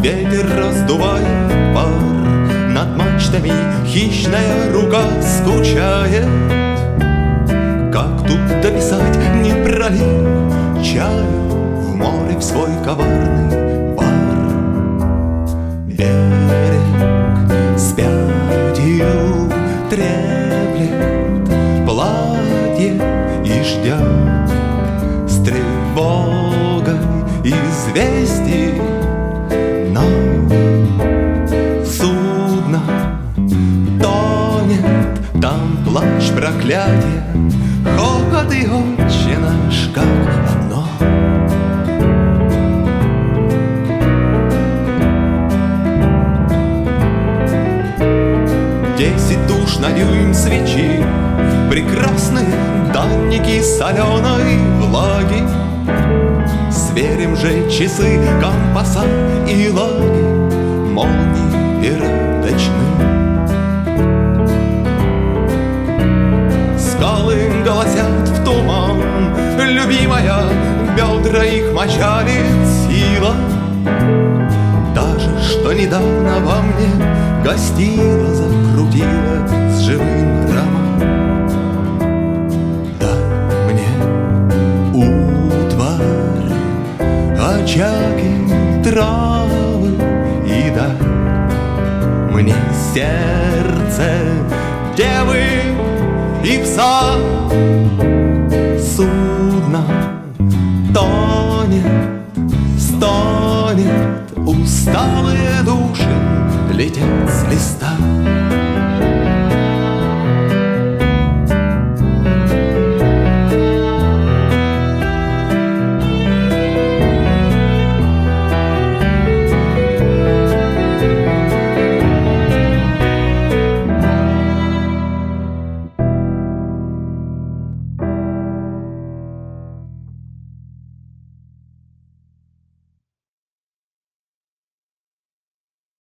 Ветер раздувает пар, над мачтами хищная рука скучает. Как тут дописать, не пролив чаю в море в свой коварный бар? Берег спятью треплет платье и ждет с тревогой известий. Но судно тонет, там плач, проклятие, хохот и отче наш как одно. Десять душ на дюйм свечи, прекрасные данники соленой влаги. Сверим же часы, компаса и лаги, молнии передачны. Скалы голосят в туман, любимая, бедра их мочалит сила. Даже что недавно во мне гостила, закрутила с живым роман. Дай мне утварь, очаги, травы и дай мне сердце девы и пса. Судно тонет, стонет, усталые души летят с листа.